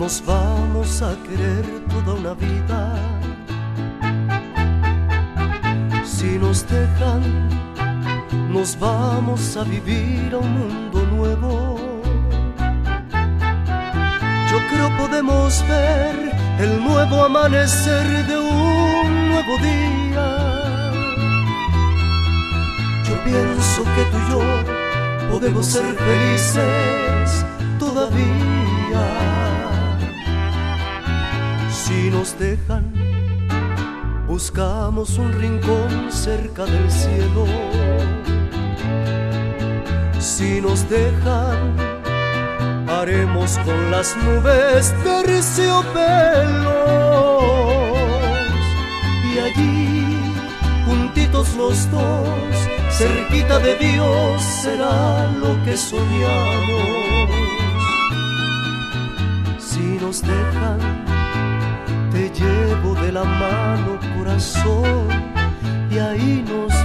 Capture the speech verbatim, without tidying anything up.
nos vamos a querer toda una vida. Si nos dejan, nos vamos a vivir a un mundo nuevo. Yo creo podemos ver el nuevo amanecer de un nuevo día. Yo pienso que tú y yo podemos ser felices todavía. Si nos dejan, buscamos un rincón cerca del cielo. Si nos dejan, haremos con las nubes terciopelos. Y allí, juntitos los dos, cerquita de Dios, será lo que soñamos. Si nos dejan, te llevo de la mano, corazón, y ahí nos